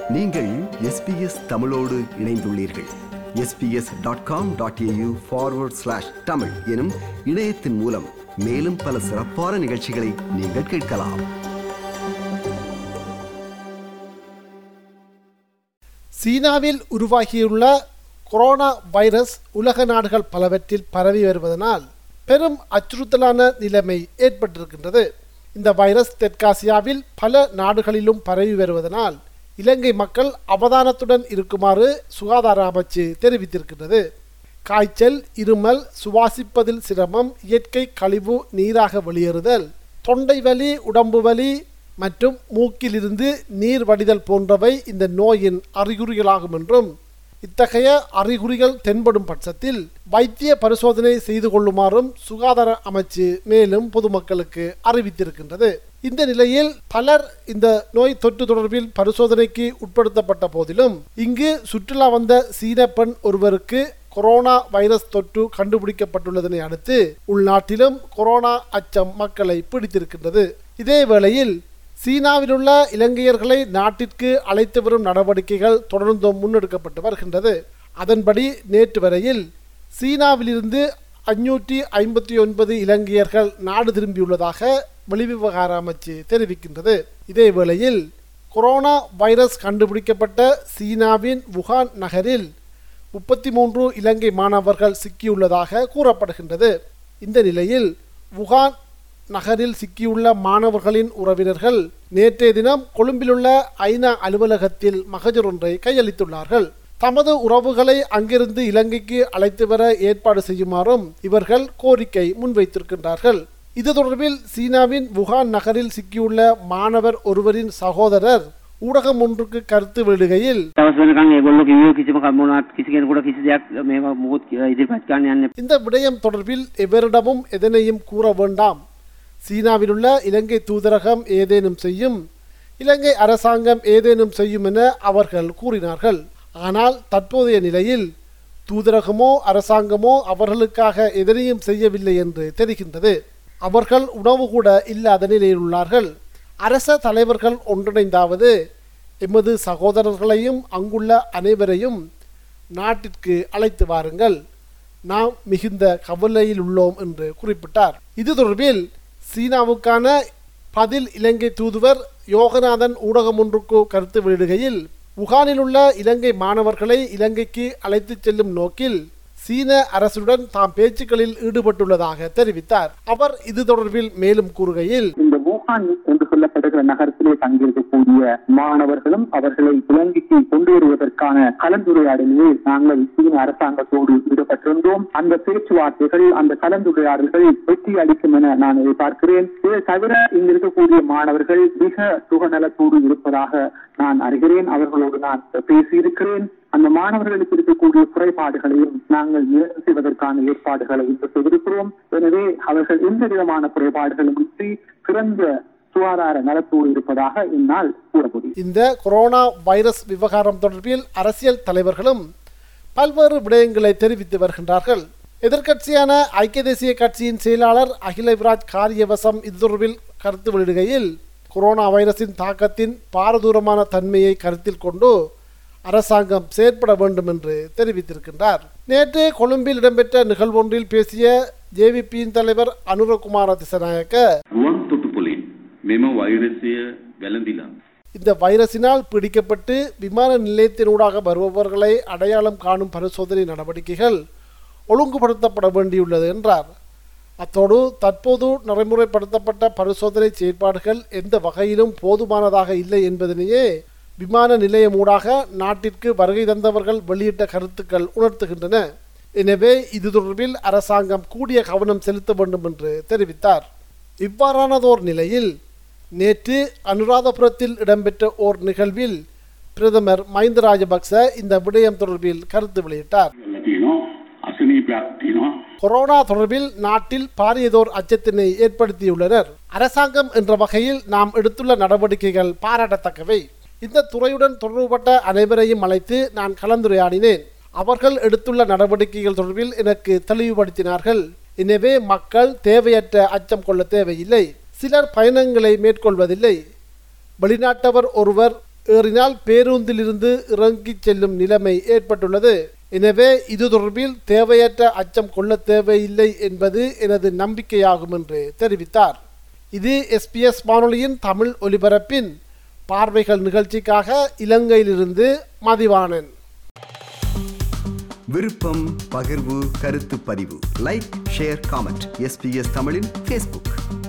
நீங்கள் SBS தமிழோடு இணைந்துள்ளீர்கள். sbs.com.au/tamil எனும் இணையத்தின் மூலம் மேலும் பல சிறப்பான நிகழ்ச்சிகளை நீங்கள் கேட்கலாம். சீனாவில் உருவாகியுள்ள கொரோனா வைரஸ் உலக நாடுகள் பலவற்றில் பரவி வருவதனால் பெரும் அச்சுறுத்தலான நிலைமை ஏற்பட்டிருக்கின்றது. இந்த வைரஸ் தெற்காசியாவில் பல நாடுகளிலும் பரவி வருவதனால் இலங்கை மக்கள் அவதானத்துடன் இருக்குமாறு சுகாதார அமைச்சு தெரிவித்திருக்கின்றது. காய்ச்சல், இருமல், சுவாசிப்பதில் சிரமம், இயற்கை கழிவு நீராக வெளியேறுதல், தொண்டை வலி, உடம்பு வலி மற்றும் மூக்கிலிருந்து நீர் வடிதல் போன்றவை இந்த நோயின் அறிகுறிகளாகும் என்றும், இத்தகைய அறிகுறிகள் தென்படும் பட்சத்தில் வைத்திய பரிசோதனை செய்து கொள்ளுமாறும் சுகாதார அமைச்சு மேலும் பொதுமக்களுக்கு அறிவித்திருக்கின்றது. இந்த நிலையில் பலர் இந்த நோய் தொற்று தொடர்பில் பரிசோதனைக்கு உட்படுத்தப்பட்ட போதிலும் இங்கு சுற்றுலா வந்த சீன பெண் ஒருவருக்கு கொரோனா வைரஸ் தொற்று கண்டுபிடிக்கப்பட்டுள்ளதனை அடுத்து உள்நாட்டிலும் கொரோனா அச்சம் மக்களை பிடித்திருக்கின்றது. இதே வேளையில் சீனாவிலுள்ள இலங்கையர்களை நாட்டிற்கு அழைத்து வரும் நடவடிக்கைகள் தொடர்ந்தும் முன்னெடுக்கப்பட்டு வருகின்றது. அதன்படி நேற்று வரையில் சீனாவிலிருந்து 559 இலங்கையர்கள் நாடு திரும்பியுள்ளதாக வெளிவிவகார அமைச்சு தெரிவிக்கின்றது. இதே வேளையில் கொரோனா வைரஸ் கண்டுபிடிக்கப்பட்ட சீனாவின் வுகான் நகரில் 33 இலங்கை மாணவர்கள் சிக்கியுள்ளதாக கூறப்படுகின்றது. இந்த நிலையில் வுகான் நகரில் சிக்கியுள்ள மாணவர்களின் உறவினர்கள் நேற்றைய தினம் கொழும்பிலுள்ள ஐநா அலுவலகத்தில் மகஜர் ஒன்றை கையளித்துள்ளார்கள். தமது உறவுகளை அங்கிருந்து இலங்கைக்கு அழைத்து வர ஏற்பாடு செய்யுமாறும் இவர்கள் கோரிக்கை முன்வைத்திருக்கின்றார்கள். இது தொடர்பில் சீனாவின் வுகான் நகரில் சிக்கியுள்ள மாணவர் ஒருவரின் சகோதரர் ஊடகம் ஒன்றுக்கு கருத்து வெளியிடுகையில், இந்த விடயம் தொடர்பில் எவரிடமும் எதனையும் கூற வேண்டாம். சீனாவிலுள்ள இலங்கை தூதரகம் ஏதேனும் செய்யும், இலங்கை அரசாங்கம் ஏதேனும் செய்யும் என அவர்கள் கூறினார்கள். ஆனால் தற்போதைய நிலையில் தூதரகமோ அரசாங்கமோ அவர்களுக்காக எதனையும் செய்யவில்லை என்று தெரிகின்றது. அவர்கள் உணவு கூட இல்லாத நிலையில் உள்ளார்கள். அரச தலைவர்கள் ஒன்றிணைந்தாவது எமது சகோதரர்களையும் அங்குள்ள அனைவரையும் நாட்டிற்கு அழைத்து வாருங்கள், நாம் மிகுந்த கவலையில் உள்ளோம் என்று குறிப்பிட்டார். இது தொடர்பில் சீனாவுக்கான பதில் இலங்கை தூதுவர் யோகநாதன் ஊடகம் ஒன்றுக்கு கருத்து வெளியிடுகையில், வுகானில் உள்ள இலங்கை மாணவர்களை இலங்கைக்கு அழைத்து செல்லும் நோக்கில் சீன அரசுடன் தாம் பேச்சுக்களில் ஈடுபட்டுள்ளதாக தெரிவித்தார். அவர் இது தொடர்பில் மேலும் கூறுகையில், இந்த வுகான் என்று சொல்லப்படுகிற நகரத்திலே தங்கியிருக்கக்கூடிய மாணவர்களும் அவர்களை இலங்கைக்கு கொண்டு வருவதற்கான கலந்துரையாடலில் நாங்கள் சீன அரசாங்கத்தோடு ஈடுபட்டிருந்தோம். அந்த பேச்சுவார்த்தைகள், அந்த கலந்துரையாடல்கள் வெற்றி அளிக்கும் என நான் எதிர்பார்க்கிறேன். இதை தவிர இங்கு இருக்கக்கூடிய மாணவர்கள் மிக சுகநலத்தோடு இருப்பதாக நான் அறிகிறேன். அவர்களோடு நான் பேசியிருக்கிறேன். அந்த மாணவர்களுக்கு இருக்கக்கூடிய குறைபாடுகளையும் நாங்கள் நிறைவு செய்வதற்கான ஏற்பாடுகளை இன்று செய்திருக்கிறோம். எனவே அவர்கள் எந்த விதமான குறைபாடுகளும் இன்றி சிறந்த சுகாதார நலத்தோடு இருப்பதாக என்னால் கூற முடியும். இந்த கொரோனா வைரஸ் விவகாரம் தொடர்பில் அரசியல் தலைவர்களும் பல்வேறு விடயங்களை தெரிவித்து வருகின்றார்கள். எதிர்க்கட்சியான ஐக்கிய தேசிய கட்சியின் செயலாளர் அகில விராஜ் காரியவசம் இது தொடர்பில் கருத்து வெளியிடுகையில், கொரோனா வைரஸின் தாக்கத்தின் பாரதூரமான தன்மையை கருத்தில் கொண்டு அரசாங்கம் செயற்பட வேண்டும் என்று தெரிவித்திருக்கின்றார். நேற்று கொழும்பில் இடம்பெற்ற நிகழ்வொன்றில் பேசிய ஜேவிபியின் தலைவர் அனுரகுமார திசநாயக்க, இந்த வைரஸினால் பிடிக்கப்பட்டு விமான நிலையத்தினூடாக வருபவர்களை அடையாளம் காணும் பரிசோதனை நடவடிக்கைகள் ஒழுங்குபடுத்தப்பட வேண்டியுள்ளது என்றார். அத்தோடு தற்போது நடைமுறைப்படுத்தப்பட்ட பரிசோதனை செயற்பாடுகள் எந்த வகையிலும் போதுமானதாக இல்லை என்பதனையே விமான நிலையமூடாக நாட்டிற்கு வருகை தந்தவர்கள் வெளியிட்ட கருத்துக்கள் உணர்த்துகின்றன. எனவே இது தொடர்பில் அரசாங்கம் கூடிய கவனம் செலுத்த வேண்டும் என்று தெரிவித்தார். இவ்வாறானதோர் நிலையில் நேற்று அனுராதபுரத்தில் இடம்பெற்ற ஓர் நிகழ்வில் பிரதமர் மஹிந்த ராஜபக்ச இந்த விடயம் தொடர்பில் கருத்து வெளியிட்டார். கொரோனா தொடர்பில் நாட்டில் பாரியதோர் அச்சத்தினை ஏற்படுத்தியுள்ளனர். அரசாங்கம் என்ற வகையில் நாம் எடுத்துள்ள நடவடிக்கைகள் பாராட்டத்தக்கவை. இந்த துறையுடன் தொடர்புபட்ட அனைவரையும் அழைத்து நான் கலந்துரையாடினேன். அவர்கள் எடுத்துள்ள நடவடிக்கைகள் தொடர்பில் எனக்கு தெளிவுபடுத்தினார்கள். எனவே மக்கள் தேவையற்ற அச்சம் கொள்ள தேவையில்லை. சிலர் பயணங்களை மேற்கொள்வதில்லை. வெளிநாட்டவர் ஒருவர் ஏறினால் பேருந்திலிருந்து இறங்கிச் செல்லும் நிலைமை ஏற்பட்டுள்ளது. எனவே இது தொடர்பில் தேவையற்ற அச்சம் கொள்ள தேவையில்லை என்பது எனது நம்பிக்கையாகும் என்று தெரிவித்தார். இது SBS வானொலியின் தமிழ் ஒலிபரப்பின் பார்வைகள் நிகழ்ச்சிக்காக இலங்கையிலிருந்து மதிவாணன். விருப்பம், பகிர்வு, கருத்து பதிவு, லைக், ஷேர், காமெண்ட். SBS தமிழின் Facebook.